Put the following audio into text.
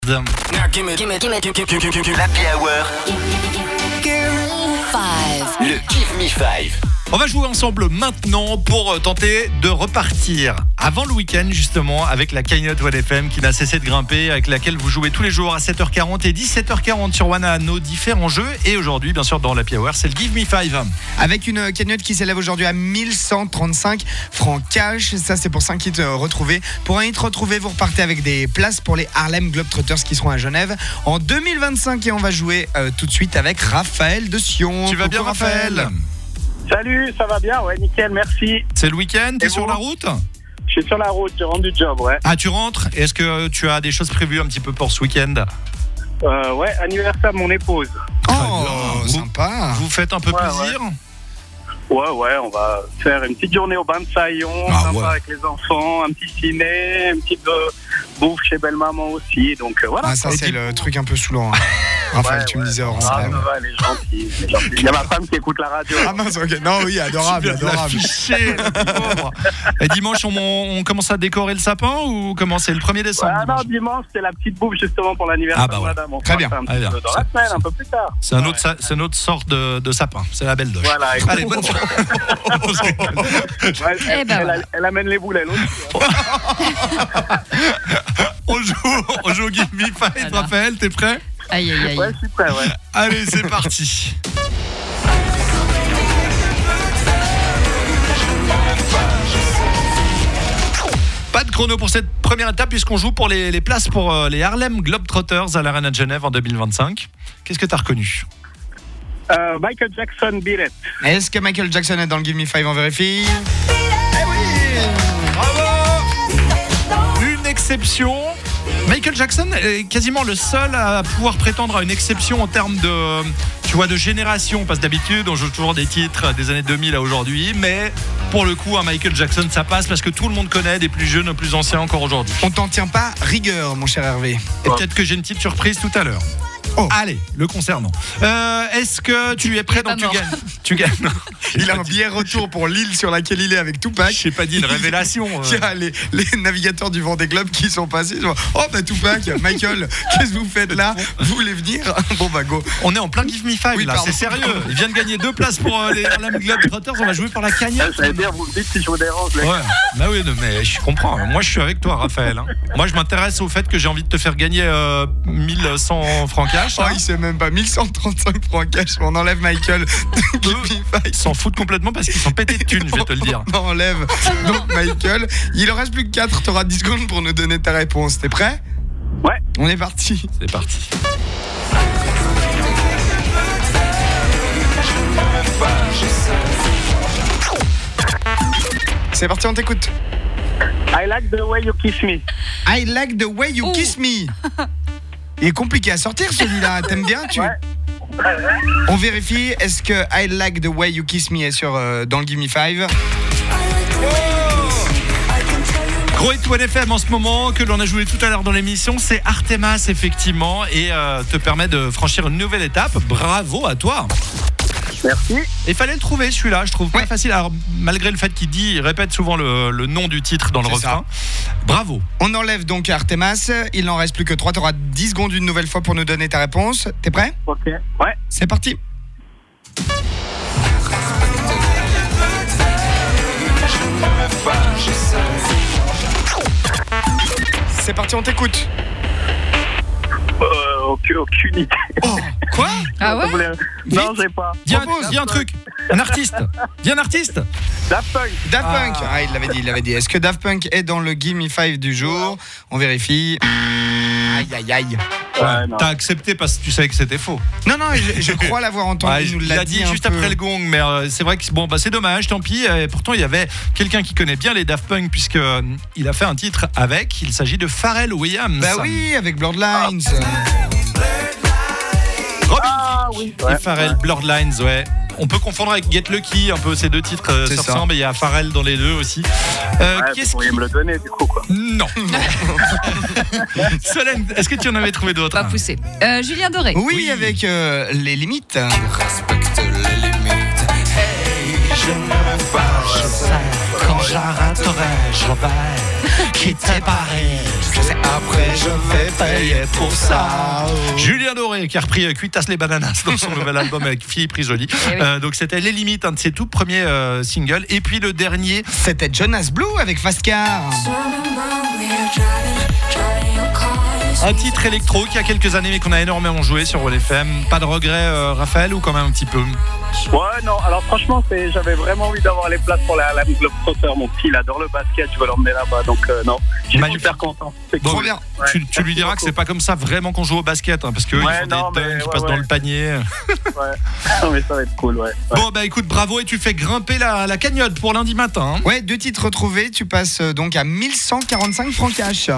L'Happy Hour. Le Give Me 5. On va jouer ensemble maintenant pour tenter de repartir avant le week-end justement avec la cagnotte OneFM qui n'a cessé de grimper, avec laquelle vous jouez tous les jours à 7h40 et 17h40 sur One à nos différents jeux. Et aujourd'hui, bien sûr, dans l'Happy Hour, c'est le Give Me 5. Avec une cagnotte qui s'élève aujourd'hui à 1135 francs cash. Ça, c'est pour 5 hits retrouvés. Pour un hit retrouvé, vous repartez avec des places pour les Harlem Globetrotters qui seront à Genève en 2025. Et on va jouer tout de suite avec Raphaël de Sion. Tu vas bien, Raphaël ? Salut, ça va bien? Ouais, nickel, merci. C'est le week-end, t'es Et sur vous ? la route ? Je suis sur la route, je rentre du job, ouais. Ah, tu rentres ? Est-ce que tu as des choses prévues un petit peu pour ce week-end ? Ouais, anniversaire de mon épouse. Oh, sympa. Vous faites un peu plaisir ? Ouais, on va faire une petite journée au bain de Saillon, sympa avec les enfants, un petit ciné, une petite bouffe chez belle-maman aussi, donc voilà. Ah, ça, c'est le truc un peu saoulant. Hein. Raphaël, tu me disais hors Ah, antenne. ça va, elle est gentille. Il y a ma femme qui écoute la radio. Ah mince, ok. Non, oui, adorable. L'afficher, le pauvre. Et dimanche, on commence à décorer le sapin ou comment c'est le 1er décembre? Ah non, dimanche, c'est la petite bouffe justement pour l'anniversaire de madame. On Très bien. fera un petit peu dans la semaine, un peu plus tard. C'est une autre sorte de sapin. C'est la belle doche. Voilà, allez, bonne soirée. Elle amène les boules, elle aussi. On joue au Give Me 5, Raphaël, t'es prêt? Aïe. Ouais, je suis prêt, ouais. Allez, c'est parti. Pas de chrono pour cette première étape puisqu'on joue pour les places pour les Harlem Globetrotters à l'Arena de Genève en 2025. Qu'est-ce que t'as reconnu? Michael Jackson, Beat It. Est-ce que Michael Jackson est dans le Give Me 5? On vérifie. Bravo! Une exception. Michael Jackson est quasiment le seul à pouvoir prétendre à une exception en termes de génération. Parce que d'habitude, on joue toujours des titres des années 2000 à aujourd'hui. Mais pour le coup, Michael Jackson, ça passe parce que tout le monde connaît, des plus jeunes aux plus anciens encore aujourd'hui. On t'en tient pas rigueur, mon cher Hervé. Et peut-être que j'ai une petite surprise tout à l'heure. Oh. Allez, le concernant. Est-ce que tu es prêt? Donc tu gagnes. Il a un billet retour pour l'île sur laquelle il est avec Tupac. Je n'ai pas dit une révélation. Il y a les navigateurs du Vendée Globe qui sont passés. Oh bah Tupac, Michael, qu'est-ce que vous faites là? Vous voulez venir? Bon bah go. On est en plein Give Me 5 oui, là, pardon. c'est sérieux. Il vient de gagner 2 places pour les Harlem Globetrotters. On va jouer pour la cagnotte. Ça veut dire, vous me dites si je vous dérange. Ouais, bah oui, non, mais je comprends. Moi, je suis avec toi, Raphaël. Hein. Moi, je m'intéresse au fait que j'ai envie de te faire gagner 1100 francs cash. Oh, il sait même pas. 1135 francs cash. On enlève Michael. Ils s'en foutent complètement parce qu'ils sont pétés de thunes, je vais te le dire. On enlève donc Michael. Il en reste plus que 4. T'auras 10 secondes pour nous donner ta réponse. T'es prêt? Ouais. On est parti. C'est parti. C'est parti, on t'écoute. I like the way you kiss me. I like the way you kiss me. Il est compliqué à sortir celui-là. T'aimes bien Ouais. On vérifie. Est-ce que I like the way you kiss me est dans le Give Me 5? Gros hit OneFM en ce moment que l'on a joué tout à l'heure dans l'émission, c'est Artemas effectivement et te permet de franchir une nouvelle étape. Bravo à toi. Merci. Il fallait le trouver celui-là, je trouve pas facile. Alors malgré le fait il répète souvent le nom du titre dans le refrain. Bravo. On enlève donc Artemas. Il n'en reste plus que 3. T'auras 10 secondes une nouvelle fois pour nous donner ta réponse. T'es prêt? Ok. Ouais. C'est parti. C'est parti, on t'écoute. Aucune idée. Oh, quoi? Ah ouais? Non, j'ai pas. Dis un truc. Un artiste. Dis un artiste. Daft Punk. Daft Punk. Ah, il l'avait dit. Est-ce que Daft Punk est dans le Give Me 5 du jour? On vérifie. Aïe. Ouais, non. T'as accepté parce que tu savais que c'était faux. Non, je crois l'avoir entendu. Il nous l'a dit juste après le gong, mais c'est vrai que c'est dommage, tant pis. Et pourtant, il y avait quelqu'un qui connaît bien les Daft Punk puisque il a fait un titre avec. Il s'agit de Pharrell Williams. Bah oui, avec Bloodlines. Robin oui. et Pharrell, Bloodlines, ouais. On peut confondre avec Get Lucky, un peu ces deux titres se ressemblent, et il y a Pharrell dans les deux aussi. Vous pourriez me le donner du coup quoi. Non. Solène, est-ce que tu en avais trouvé d'autres? Pas poussé. Julien Doré. Oui, avec les limites. Respecte les limites. Hey, je ne veux pas. Quand j'arrêterai, je vais quitter Paris. Après, je vais payer pour ça. Julien Doré qui a repris Cuitas les bananas dans son nouvel album avec Philippe Risoli. Donc c'était Les Limites, un de ses tout premiers singles. Et puis le dernier, c'était Jonas Blue avec Fast Car. Un titre électro qui a quelques années mais qu'on a énormément joué sur Roll FM. Pas de regret, Raphaël, ou quand même un petit peu? Ouais, non, alors franchement, j'avais vraiment envie d'avoir les places pour la Globetrotter. Mon petit, il adore le basket, je veux l'emmener là-bas, donc non, je suis super content. C'est trop cool. bien. Ouais, tu lui diras que c'est pas comme ça vraiment qu'on joue au basket, hein, parce qu'eux, ils font des dunks, ils passent dans le panier. Ouais, mais ça va être cool, ouais. Bon, bah écoute, bravo, et tu fais grimper la cagnotte pour lundi matin. Hein. Ouais, 2 titres retrouvés, tu passes donc à 1145 francs cash.